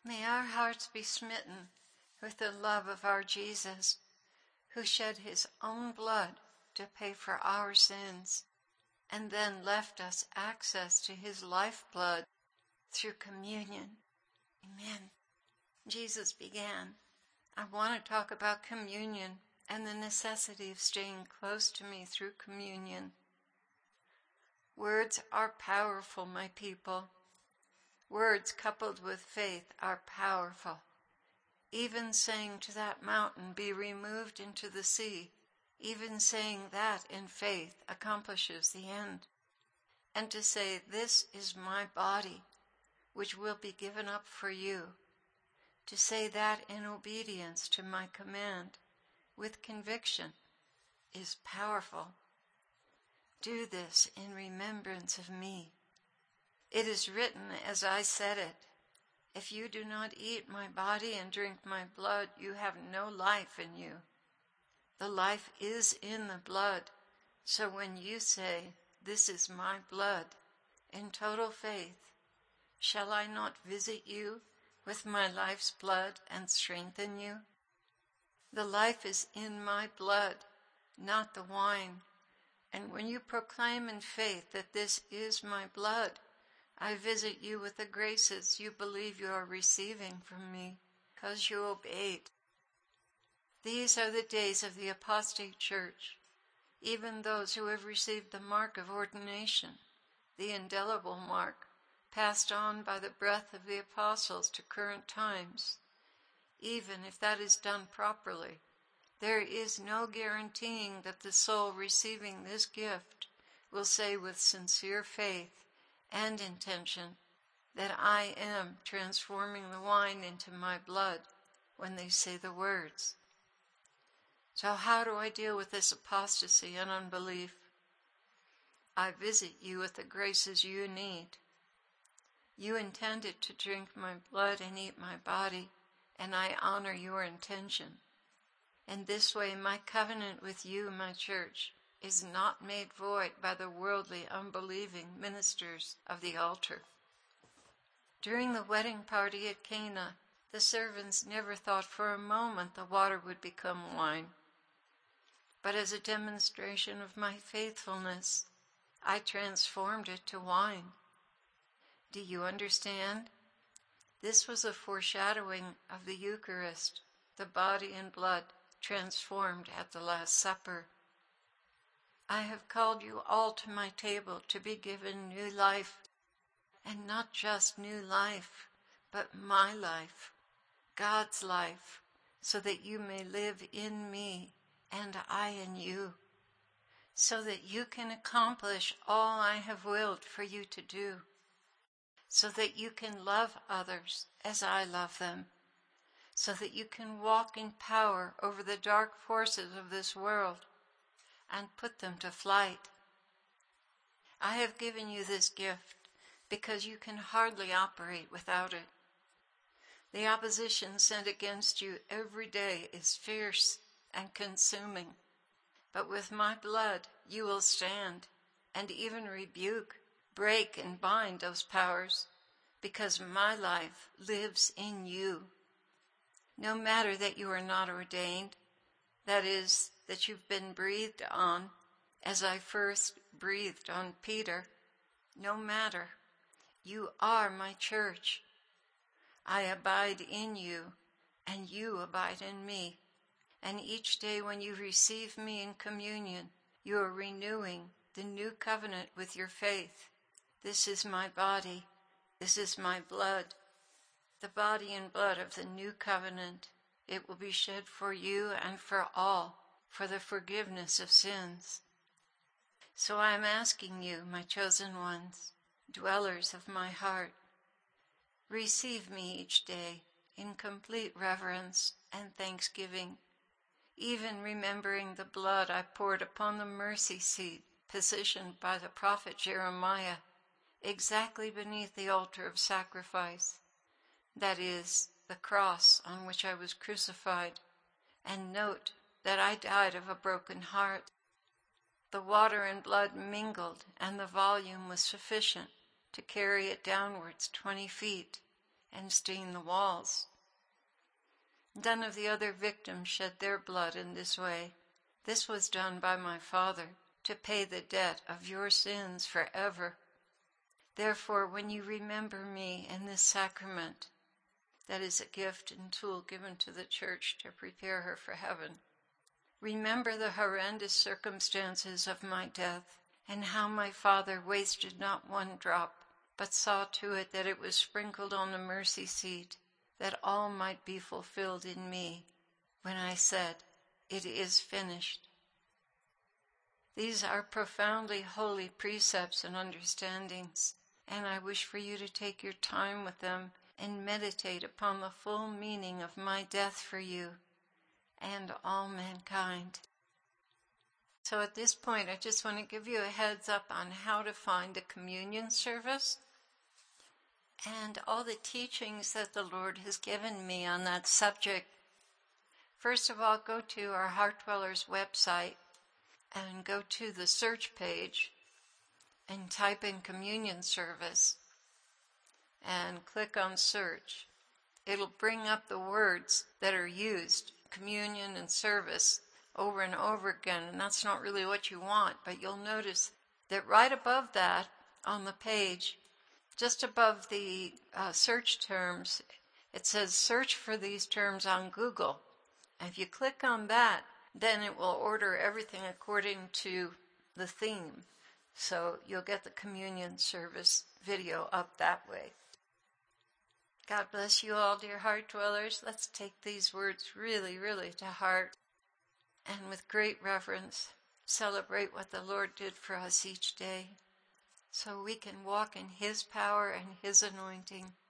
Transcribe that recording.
May our hearts be smitten with the love of our Jesus, who shed his own blood to pay for our sins, and then left us access to his lifeblood through communion. Amen. Jesus began, I want to talk about communion and the necessity of staying close to me through communion. Words are powerful, my people. Words coupled with faith are powerful. Even saying to that mountain, be removed into the sea, even saying that in faith accomplishes the end. And to say, this is my body, which will be given up for you. To say that in obedience to my command, with conviction, is powerful. Do this in remembrance of me. It is written as I said it, if you do not eat my body and drink my blood, you have no life in you. The life is in the blood. So when you say, this is my blood, in total faith, shall I not visit you with my life's blood and strengthen you? The life is in my blood, not the wine. And when you proclaim in faith that this is my blood, I visit you with the graces you believe you are receiving from me, because you obeyed. These are the days of the apostate church, even those who have received the mark of ordination, the indelible mark, passed on by the breath of the apostles to current times. Even if that is done properly, there is no guaranteeing that the soul receiving this gift will say with sincere faith and intention that I am transforming the wine into my blood when they say the words. So how do I deal with this apostasy and unbelief? I visit you with the graces you need. You intended to drink my blood and eat my body, and I honor your intention. In this way, my covenant with you, my church, is not made void by the worldly, unbelieving ministers of the altar. During the wedding party at Cana, the servants never thought for a moment the water would become wine. But as a demonstration of my faithfulness, I transformed it to wine. Do you understand? This was a foreshadowing of the Eucharist, the body and blood transformed at the Last Supper. I have called you all to my table to be given new life, and not just new life, but my life, God's life, so that you may live in me and I in you, so that you can accomplish all I have willed for you to do, so that you can love others as I love them, so that you can walk in power over the dark forces of this world and put them to flight. I have given you this gift because you can hardly operate without it. The opposition sent against you every day is fierce and consuming, but with my blood you will stand and even rebuke, break, and bind those powers, because my life lives in you. No matter that you are not ordained, that is, that you've been breathed on, as I first breathed on Peter, no matter, you are my church. I abide in you, and you abide in me. And each day when you receive me in communion, you are renewing the new covenant with your faith. This is my body. This is my blood, the body and blood of the new covenant. It will be shed for you and for all, for the forgiveness of sins. So I am asking you, my chosen ones, dwellers of my heart, receive me each day in complete reverence and thanksgiving, even remembering the blood I poured upon the mercy seat positioned by the prophet Jeremiah, exactly beneath the altar of sacrifice, that is, the cross on which I was crucified. And note that I died of a broken heart. The water and blood mingled, and the volume was sufficient to carry it downwards 20 feet, and stain the walls. None of the other victims shed their blood in this way. This was done by my Father to pay the debt of your sins forever. Therefore, when you remember me in this sacrament, that is a gift and tool given to the church to prepare her for heaven, remember the horrendous circumstances of my death and how my Father wasted not one drop, but saw to it that it was sprinkled on the mercy seat, that all might be fulfilled in me when I said, "It is finished." These are profoundly holy precepts and understandings, and I wish for you to take your time with them and meditate upon the full meaning of my death for you and all mankind. So at this point, I just want to give you a heads up on how to find a communion service and all the teachings that the Lord has given me on that subject. First of all, go to our Heart Dwellers website and go to the search page and type in communion service and click on search. It'll bring up the words that are used, communion and service, over and over again, and that's not really what you want, but you'll notice that right above that on the page, just above the search terms, it says search for these terms on Google. And if you click on that, then it will order everything according to the theme. So you'll get the communion service video up that way. God bless you all, dear heart dwellers. Let's take these words really, really to heart and with great reverence celebrate what the Lord did for us each day so we can walk in His power and His anointing